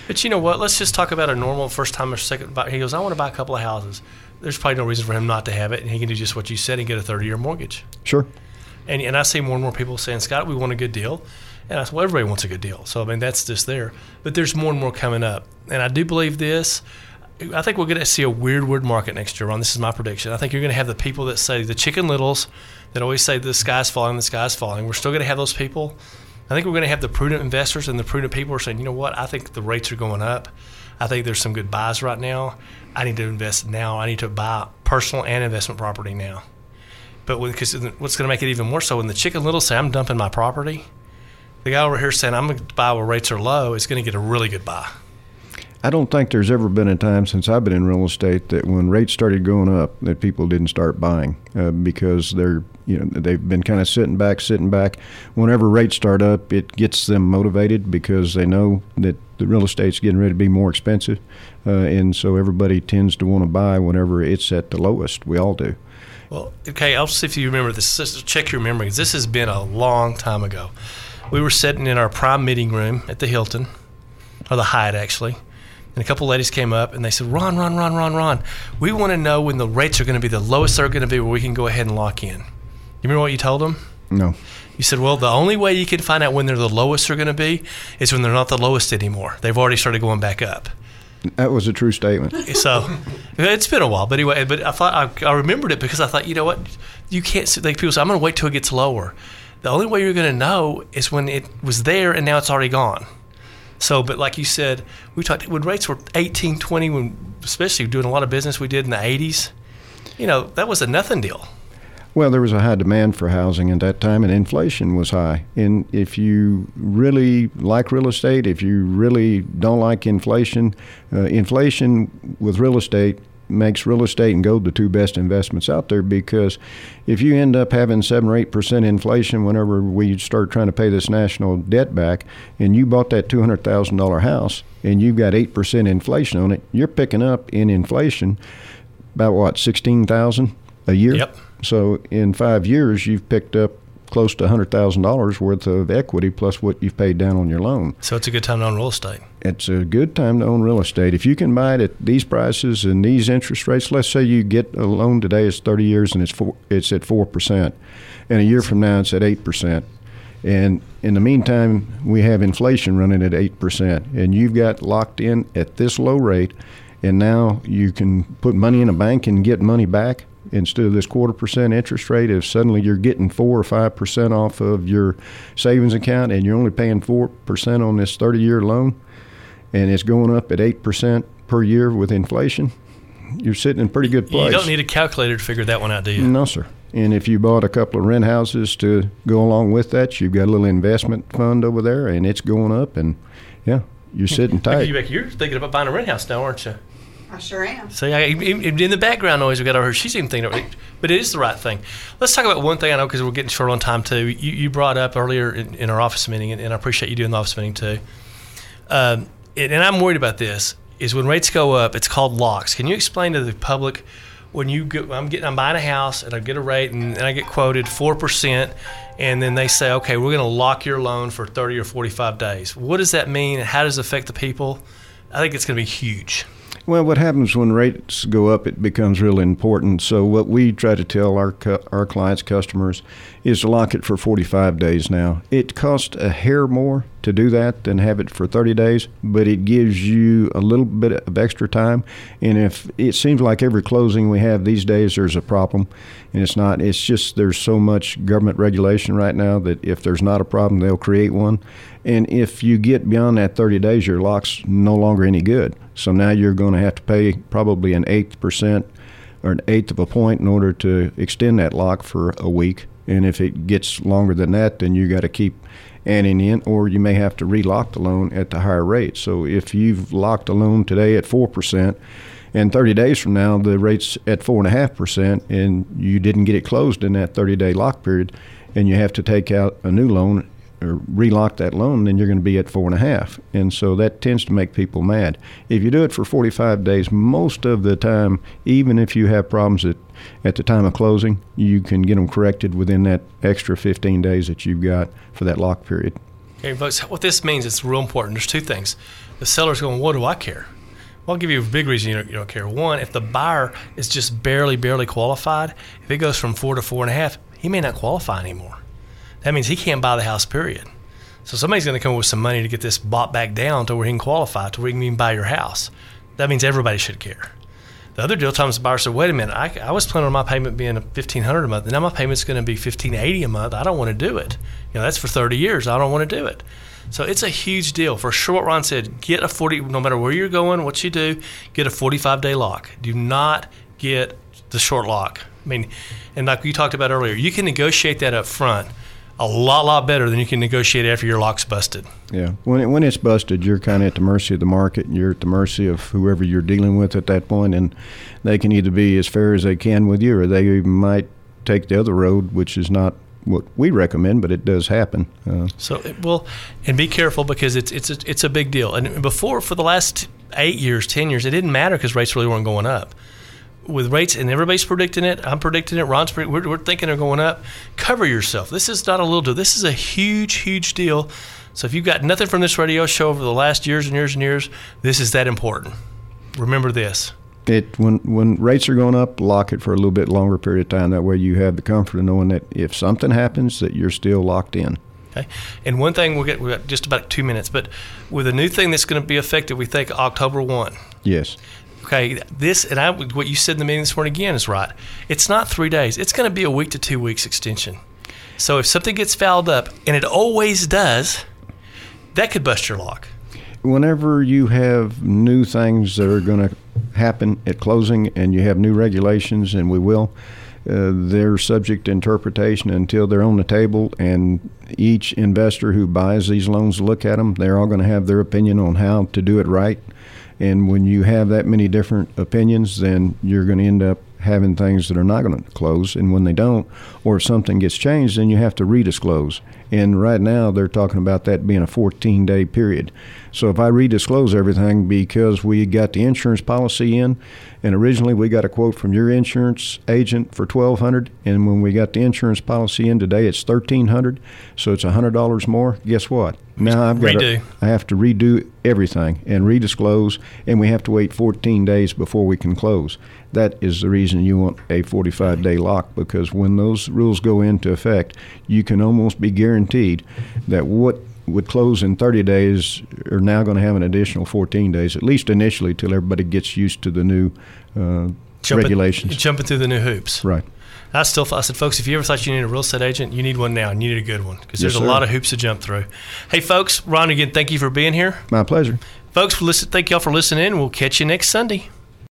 But you know what? Let's just talk about a normal first time or second buyer. He goes, I want to buy a couple of houses. There's probably no reason for him not to have it, and he can do just what you said and get a 30-year mortgage. Sure. And I see more and more people saying, Scott, we want a good deal. And I said, well, everybody wants a good deal. So, I mean, that's just there. But there's more and more coming up. And I do believe this. I think we're going to see a weird market next year, Ron. This is my prediction. I think you're going to have the people that say, the Chicken Littles, that always say the sky's falling, the sky's falling. We're still going to have those people. I think we're going to have the prudent investors and the prudent people who are saying, you know what, I think the rates are going up. I think there's some good buys right now. I need to invest now. I need to buy personal and investment property now. But because what's going to make it even more so, when the Chicken Littles say, I'm dumping my property, the guy over here saying, I'm going to buy where rates are low, is going to get a really good buy. I don't think there's ever been a time since I've been in real estate that when rates started going up that people didn't start buying because they've been kind of sitting back. Whenever rates start up, it gets them motivated because they know that the real estate's getting ready to be more expensive, and so everybody tends to want to buy whenever it's at the lowest. We all do. Well, okay, I'll see if you remember this. Just check your memory. This has been a long time ago. We were sitting in our prime meeting room at the Hilton, or the Hyatt actually, and a couple ladies came up and they said, Ron, we want to know when the rates are going to be the lowest they're going to be where we can go ahead and lock in. You remember what you told them? No. You said, well, the only way you can find out when they're the lowest they're going to be is when they're not the lowest anymore. They've already started going back up. That was a true statement. So it's been a while, but anyway, but I thought I remembered it because I thought, you know what, you can't sit, like people say, I'm going to wait till it gets lower. The only way you're going to know is when it was there and now it's already gone. So, but like you said, we talked when rates were 18, 20, when especially doing a lot of business we did in the 80s, that was a nothing deal. Well, there was a high demand for housing at that time, and inflation was high. And if you really like real estate, if you really don't like inflation, inflation with real estate makes real estate and gold the two best investments out there, because if you end up having 7 or 8% inflation whenever we start trying to pay this national debt back, and you bought that $200,000 house and you've got 8% inflation on it, you're picking up in inflation about $16,000 a year? Yep. So in 5 years, you've picked up close to $100,000 worth of equity plus what you've paid down on your loan. So it's a good time to own real estate. It's a good time to own real estate. If you can buy it at these prices and these interest rates, let's say you get a loan today, it's 30 years and it's at 4%. And a year from now, it's at 8%. And in the meantime, we have inflation running at 8%. And you've got locked in at this low rate, and now you can put money in a bank and get money back. Instead of this 0.25% interest rate, if suddenly you're getting 4 or 5% off of your savings account and you're only paying 4% on this 30-year loan, and it's going up at 8% per year with inflation, you're sitting in a pretty good place. You don't need a calculator to figure that one out, do you? No, sir. And if you bought a couple of rent houses to go along with that, you've got a little investment fund over there, and it's going up, and yeah, you're sitting tight. You're thinking about buying a rent house now, aren't you? I sure am. See, in the background noise we got over here, she's even thinking, but it is the right thing. Let's talk about one thing I know, because we're getting short on time too. You brought up earlier in our office meeting, and I appreciate you doing the office meeting too. And I'm worried about this, is when rates go up, it's called locks. Can you explain to the public, when I'm buying a house and I get a rate and I get quoted 4%, and then they say, okay, we're going to lock your loan for 30 or 45 days. What does that mean, and how does it affect the people? I think it's going to be huge. Well, what happens when rates go up, it becomes really important. So what we try to tell our clients, customers, is to lock it for 45 days now. It costs a hair more to do that than have it for 30 days, but it gives you a little bit of extra time. And if it seems like every closing we have these days, there's a problem, and it's not. It's just there's so much government regulation right now that if there's not a problem, they'll create one. And if you get beyond that 30 days, your lock's no longer any good. So now you're going to have to pay probably an 8% or an eighth of a point in order to extend that lock for a week. And if it gets longer than that, then you got to keep adding in, or you may have to relock the loan at the higher rate. So if you've locked a loan today at 4%, and 30 days from now the rate's at 4.5%, and you didn't get it closed in that 30-day lock period, and you have to take out a new loan or relock that loan, then you're going to be at 4.5%. And so that tends to make people mad. If you do it for 45 days, most of the time, even if you have problems at the time of closing, you can get them corrected within that extra 15 days that you've got for that lock period. Okay, folks, what this means is real important. There's two things. The seller's going, what do I care? Well, I'll give you a big reason you don't care. One, if the buyer is just barely qualified, if it goes from 4 to 4.5, he may not qualify anymore. That means he can't buy the house, period. So somebody's going to come up with some money to get this bought back down to where he can qualify, to where he can even buy your house. That means everybody should care. The other deal times the buyer said, wait a minute, I was planning on my payment being $1,500 a month, and now my payment's going to be $1,580 a month. I don't want to do it. That's for 30 years. I don't want to do it. So it's a huge deal. For sure, what Ron said, get a 40, no matter where you're going, what you do, get a 45-day lock. Do not get the short lock. I mean, and like you talked about earlier, you can negotiate that up front a lot better than you can negotiate after your lock's busted. Yeah. When it's busted, you're kind of at the mercy of the market. You're at the mercy of whoever you're dealing with at that point, and they can either be as fair as they can with you, or they might take the other road, which is not what we recommend, but it does happen. And be careful, because it's a big deal. And before, for the last 8 years, 10 years, it didn't matter because rates really weren't going up. With rates, and everybody's predicting it, I'm predicting it, Ron's predicting, we're thinking they're going up. Cover yourself. This is not a little deal. This is a huge deal. So if you've got nothing from this radio show over the last years and years, this is that important. Remember this. When rates are going up, lock it for a little bit longer period of time. That way you have the comfort of knowing that if something happens, that you're still locked in. Okay. And one thing, we've got just about 2 minutes, but with a new thing that's going to be effective, we think October 1. Yes. Okay, what you said in the meeting this morning again is right. It's not 3 days. It's going to be a week to 2 weeks extension. So if something gets fouled up, and it always does, that could bust your lock. Whenever you have new things that are going to happen at closing, and you have new regulations, and we will, they're subject to interpretation until they're on the table, and each investor who buys these loans look at them, they're all going to have their opinion on how to do it right. And when you have that many different opinions, then you're going to end up having things that are not going to close. And when they don't, or if something gets changed, then you have to redisclose. And right now they're talking about that being a 14-day period. So if I redisclose everything because we got the insurance policy in, and originally we got a quote from your insurance agent for $1,200, and when we got the insurance policy in today, it's $1,300, so it's $100 more. Guess what? Now I have to redo everything and redisclose, and we have to wait 14 days before we can close. That is the reason you want a 45-day lock, because when those rules go into effect, you can almost be guaranteed that what would close in 30 days are now going to have an additional 14 days, at least initially, till everybody gets used to the new regulations. Jumping through the new hoops. Right. I said, folks, if you ever thought you needed a real estate agent, you need one now, and you need a good one, because there's a lot of hoops to jump through. Hey, folks, Ron, again, thank you for being here. My pleasure. Folks, thank y'all for listening in. We'll catch you next Sunday.